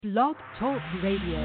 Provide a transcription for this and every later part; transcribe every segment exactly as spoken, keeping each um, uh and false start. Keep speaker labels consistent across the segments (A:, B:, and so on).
A: Blog Talk Radio.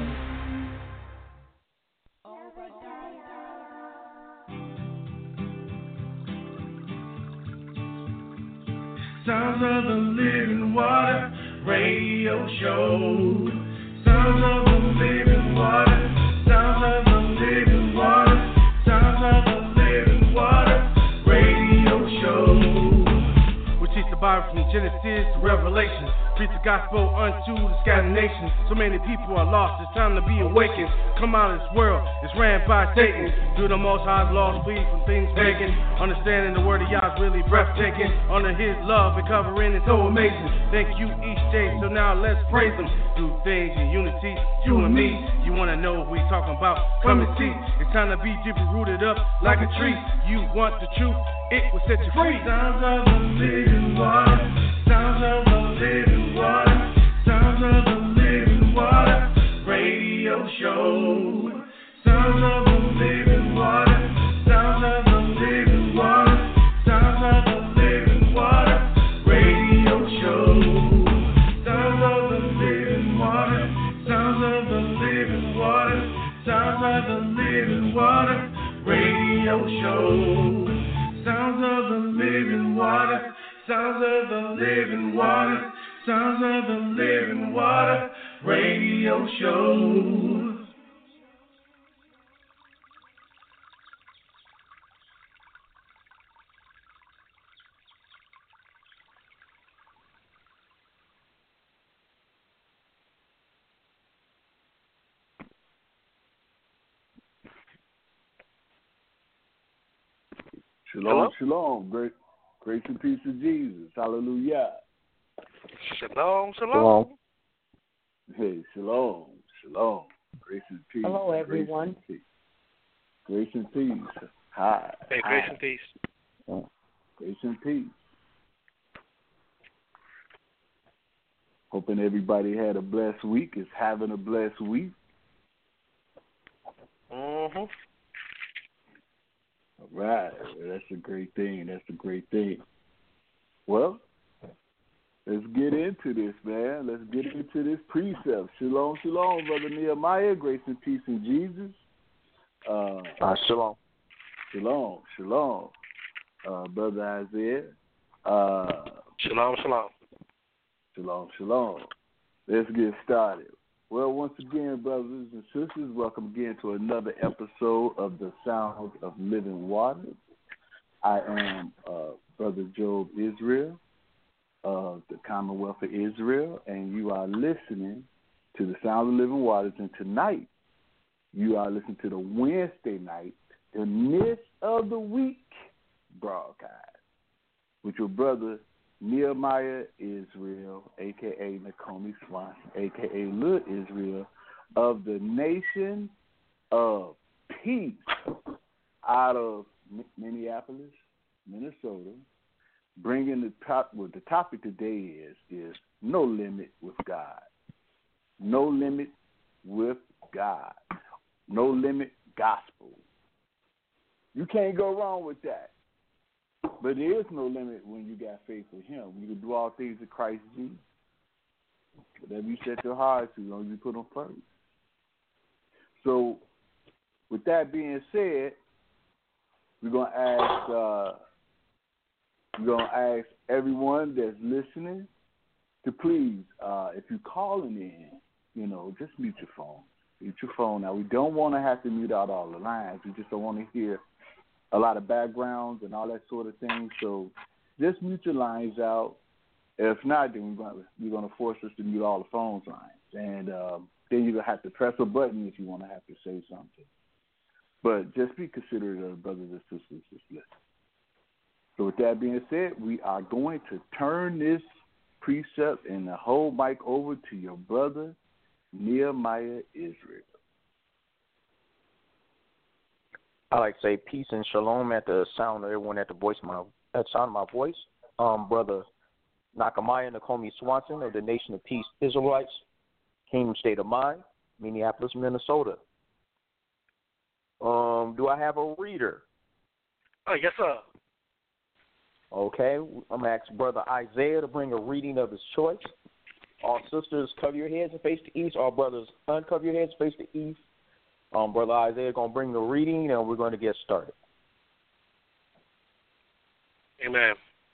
B: Sounds of the Living Water Radio Show. Sounds of the Living Water. Sounds of the Living Water. Sounds of the Living Water Radio Show. We teach the Bible from Genesis to Revelation. Preach the gospel unto the scattered nations. So many people are lost, it's time to be awakened. Come out of this world, it's ran by Satan. Do the most high's laws, flee from things pagan. Understanding the word of Yah is really breathtaking. Under his love and covering is so amazing. Thank you each day, so now let's praise him. Do things in unity, you and me. You wanna know what we talking about? Come and see. It's time to be deeply rooted up like a tree. You want the truth, it will set you free. Sounds of the living water. Sounds of the living water. Sounds of the living water radio show. Sounds of the living water. Sounds of the living water. Sounds of the living water radio show. Sounds of the living water. Sounds of the living water. Sounds of the living water radio show. Sounds of the living water. Sounds of the living water. Sounds of the living water radio show.
C: Shalom,
D: Hello?
C: shalom. Great, grace and peace of Jesus. Hallelujah.
D: Shalom, shalom.
C: Shalom. Hey, shalom, shalom. Grace and peace.
E: Hello,
C: Grace
E: everyone.
C: and peace. Grace and peace. Hi.
D: Hey,
C: Hi.
D: grace and peace.
C: Oh, grace and peace. Hoping everybody had a blessed week. Is having a blessed week.
D: Mm-hmm.
C: All right. Well, that's a great thing. That's a great thing. Well, let's get into this, man. Let's get into this precept. Shalom, shalom, Brother Nehemiah. Grace and peace in Jesus. Uh,
D: Uh, shalom.
C: shalom, shalom. Uh, Brother Isaiah. Uh,
D: Shalom, shalom.
C: shalom, shalom. Let's get started. Well, once again, brothers and sisters, welcome again to another episode of the Sound of Living Water. I am uh, Brother Job Israel of the Commonwealth of Israel, and you are listening to the Sound of Living Waters. And tonight, you are listening to the Wednesday night, the midst of the week broadcast with your brother Nehemiah Israel, a k a. Nakomi Swanson, a k a. Lil Israel, of the Nation of Peace out of Minneapolis, Minnesota. Bringing the top, what the topic today is, is no limit with God. No limit with God. No limit gospel. You can't go wrong with that. But there is no limit when you got faith with him. You can do all things in Christ Jesus. Whatever you set your heart to, as long as you put him first. So, with that being said, we're going to ask... Uh, We're going to ask everyone that's listening to please, uh, if you're calling in, you know, just mute your phone. Mute your phone. Now, we don't want to have to mute out all the lines. We just don't want to hear a lot of backgrounds and all that sort of thing. So just mute your lines out. If not, then we're going to, we're going to force us to mute all the phone's lines. And um, then you're going to have to press a button if you want to have to say something. But just be considerate of the brothers and sisters that's listening. So with that being said, we are going to turn this precept and the whole mic over to your brother, Nehemiah Israel.
F: I like to say peace and shalom at the sound of everyone at the voice of my at the sound of my voice. Um, brother Nakamaya Nakomi Swanson of the Nation of Peace Israelites, Kingdom State of Mind, Minneapolis, Minnesota. Um, do I have a reader?
D: Oh, yes, sir.
F: Okay, I'm going to ask Brother Isaiah to bring a reading of his choice. All sisters, cover your heads and face the east. All brothers, uncover your heads and face the east. Um, Brother Isaiah is going to bring the reading, and we're going to get started.
D: Amen.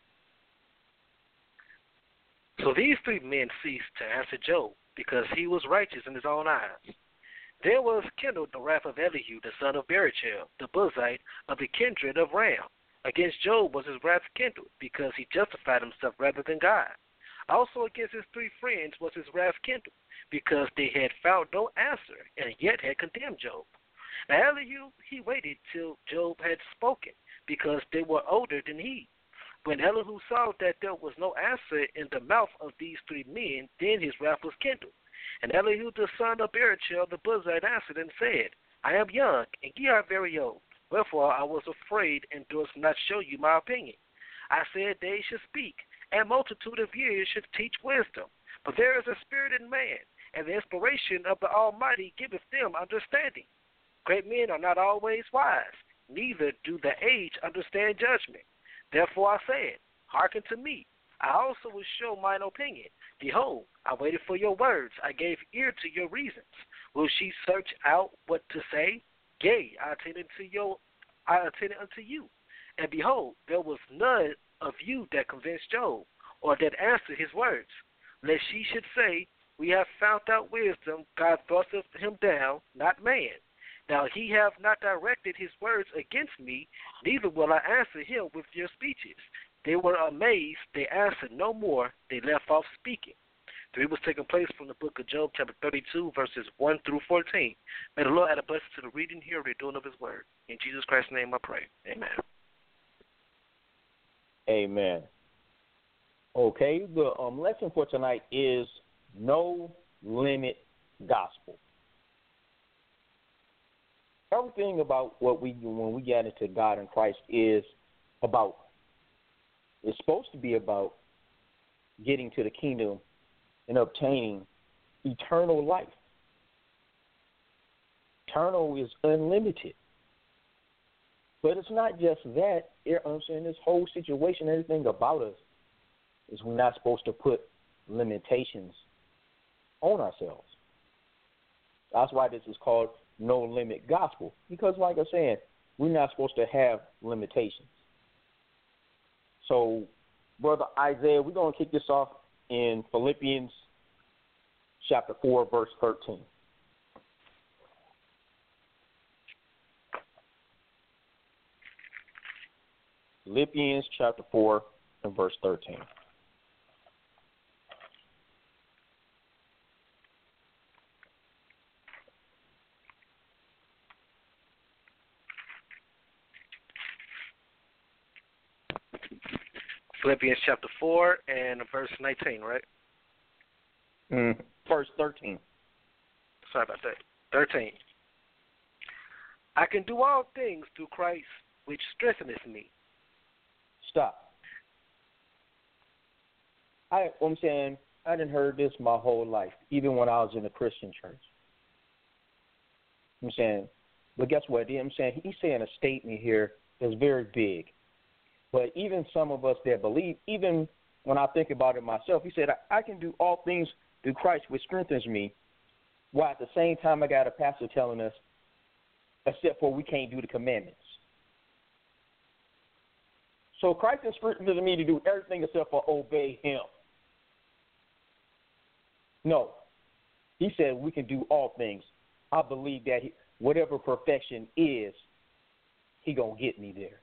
D: So these three men ceased to answer Job, because he was righteous in his own eyes. There was kindled the wrath of Elihu, the son of Berechiel, the Buzite of the kindred of Ram. Against Job was his wrath kindled, because he justified himself rather than God. Also against his three friends was his wrath kindled, because they had found no answer, and yet had condemned Job. Now Elihu, he waited till Job had spoken, because they were older than he. When Elihu saw that there was no answer in the mouth of these three men, then his wrath was kindled. And Elihu the son of Berechiel the Buzite answered and said, I am young, and ye are very old. Wherefore I was afraid, and durst not show you my opinion. I said, they should speak, and multitude of years should teach wisdom. But there is a spirit in man, and the inspiration of the Almighty giveth them understanding. Great men are not always wise, neither do the aged understand judgment. Therefore I said, hearken to me. I also will show mine opinion. Behold, I waited for your words. I gave ear to your reasons. Will she search out what to say? Yea, I attended to your, I attended unto you. And behold, there was none of you that convinced Job, or that answered his words. Lest she should say, we have found out wisdom, God thrusteth him down, not man. Now he hath not directed his words against me, neither will I answer him with your speeches. They were amazed, they answered no more, they left off speaking. Three was taking place from the book of Job, chapter thirty-two, verses one through fourteen. May the Lord add a blessing to the reading, hearing, and doing of his word. In Jesus Christ's name I pray. Amen.
F: Amen. Okay, the um, lesson for tonight is no limit gospel. Everything about what we do when we get into God and Christ is about, it's supposed to be about getting to the kingdom and obtaining eternal life. Eternal is unlimited. But it's not just that. I'm saying this whole situation, everything about us, is we're not supposed to put limitations on ourselves. That's why this is called no limit gospel. Because like I said, we're not supposed to have limitations. So, Brother Isaiah, we're going to kick this off in Philippians chapter four, verse thirteen. Philippians chapter four and verse thirteen.
D: Philippians chapter four and verse nineteen, right?
F: Mm, verse thirteen.
D: Sorry about that. thirteen. I can do all things through Christ, which strengtheneth me.
F: Stop. I, I'm saying I didn't heard this my whole life, even when I was in a Christian church. I'm saying, but guess what? I'm saying he's saying a statement here that's very big. But even some of us that believe, even when I think about it myself, he said, I, I can do all things through Christ, which strengthens me, while at the same time I got a pastor telling us, except for we can't do the commandments. So Christ is strengthening me to do everything except for obey him. No. He said we can do all things. I believe that he, whatever perfection is, he going to get me there.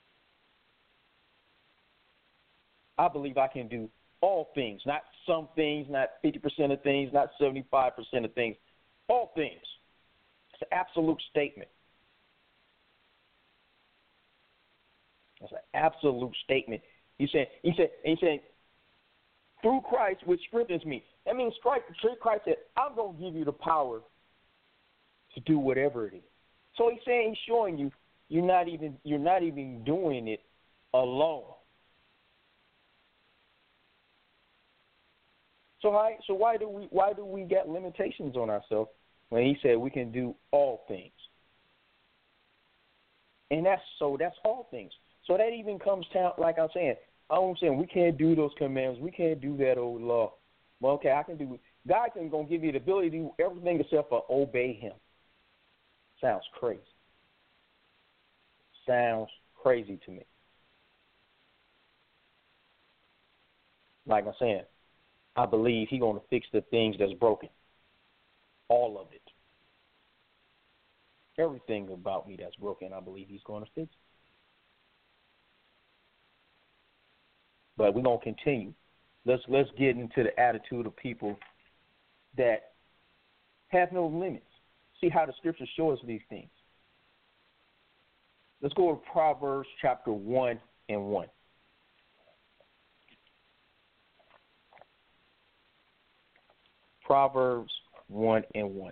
F: I believe I can do all things, not some things, not fifty percent of things, not seventy-five percent of things, all things. It's an absolute statement. That's an absolute statement. He said, he said, he said, through Christ, which strengthens me. That means Christ, Christ said, I'm going to give you the power to do whatever it is. So he's saying, he's showing you, you're not even, you're not even doing it alone. So why, so why do we, why do we get limitations on ourselves when he said we can do all things? And that's so that's all things. So that even comes down, like I'm saying, I'm saying we can't do those commandments, we can't do that old law. Well, okay, I can do. God can gonna give you the ability to do everything except for obey Him. Sounds crazy. Sounds crazy to me. Like I'm saying, I believe He's gonna fix the things that's broken. All of it. Everything about me that's broken, I believe He's gonna fix it. But we're gonna continue. Let's let's get into the attitude of people that have no limits. See how the scriptures show us these things. Let's go to Proverbs chapter one and one. Proverbs one and one.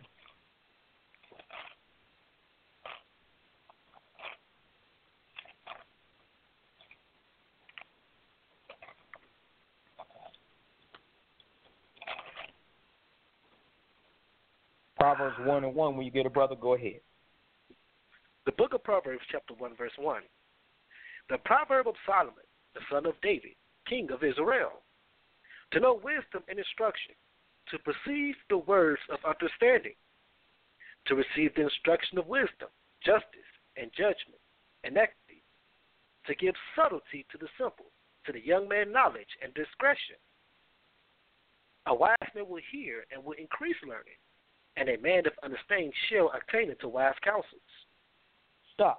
F: Proverbs one and one. When you get a brother, go ahead.
D: The book of Proverbs, chapter one, verse one. The proverb of Solomon, the son of David, king of Israel, to know wisdom and instruction, to perceive the words of understanding, to receive the instruction of wisdom, justice, and judgment, and equity, to give subtlety to the simple, to the young man knowledge and discretion. A wise man will hear and will increase learning, and a man of understanding shall attain unto wise counsels.
F: Stop.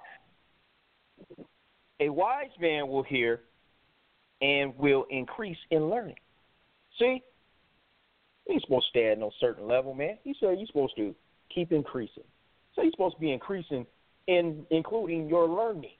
F: A wise man will hear and will increase in learning. See? You ain't supposed to stay at no certain level, man. He said you're supposed to keep increasing. So you're supposed to be increasing in including your learning.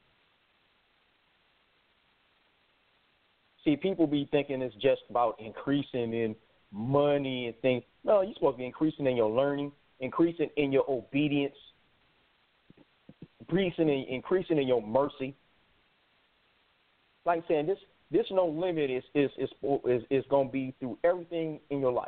F: See, people be thinking it's just about increasing in money and things. No, you're supposed to be increasing in your learning, increasing in your obedience, increasing in, increasing in your mercy. Like I'm saying, this this no limit is is is is, is going to be through everything in your life.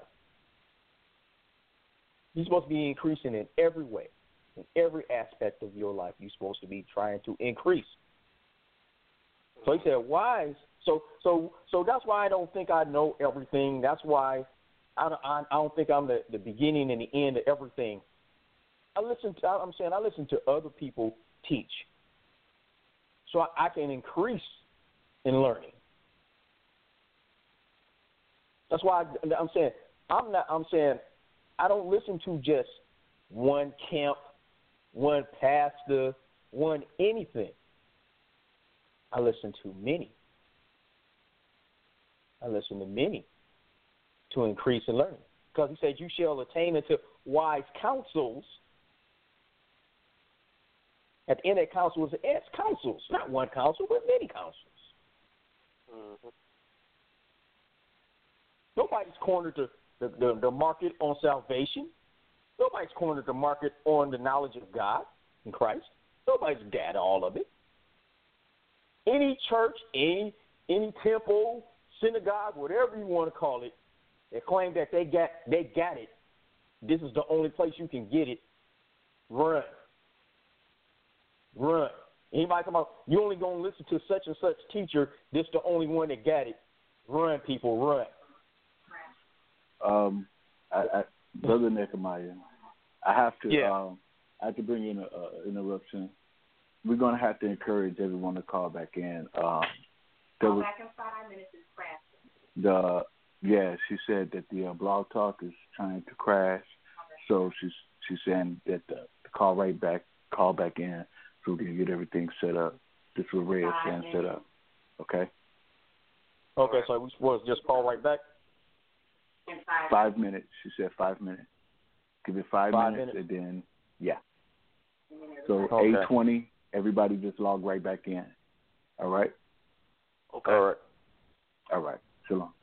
F: You're supposed to be increasing in every way, in every aspect of your life. You're supposed to be trying to increase. So he said, wise. So so so that's why I don't think I know everything. That's why I don't, I, I don't think I'm the, the beginning and the end of everything. I listen to, I'm saying I listen to other people teach, so I, I can increase in learning. That's why I, I'm saying I'm not. I'm saying I don't listen to just one camp, one pastor, one anything. I listen to many. I listen to many to increase in learning. Because he said, you shall attain unto wise counsels. At the end of counsel is S counsels, not one counsel, but many counsels. Mm-hmm. Nobody's cornered the, the, the, the market on salvation. Nobody's cornered the market on the knowledge of God in Christ. Nobody's got all of it. Any church, any any temple, synagogue, whatever you want to call it, they claim that they got they got it. This is the only place you can get it. Run. Run. Anybody come out, you only going to listen to such and such teacher, this the only one that got it. Run, people, run.
C: Um, I, I, Brother Nehemiah, I have to
F: yeah.
C: um, I have to bring in an interruption. We're going to have to encourage everyone to call back in. Um,
E: call was, back in five minutes is crashing.
C: The Yeah, she said that the uh, Blog Talk is trying to crash, okay. So she's she's saying that the, the call right back, call back in, so we can get everything set up. This is what Ray is saying, set up. Okay.
F: Okay, so we supposed to just call right back.
E: In five,
C: five minutes. She said five minutes. Give it five,
F: five
C: minutes,
F: minutes,
C: and then yeah. So
F: okay.
C: eight twenty. Everybody just log right back in. All right.
D: Okay.
F: All right.
C: All right. Shalom.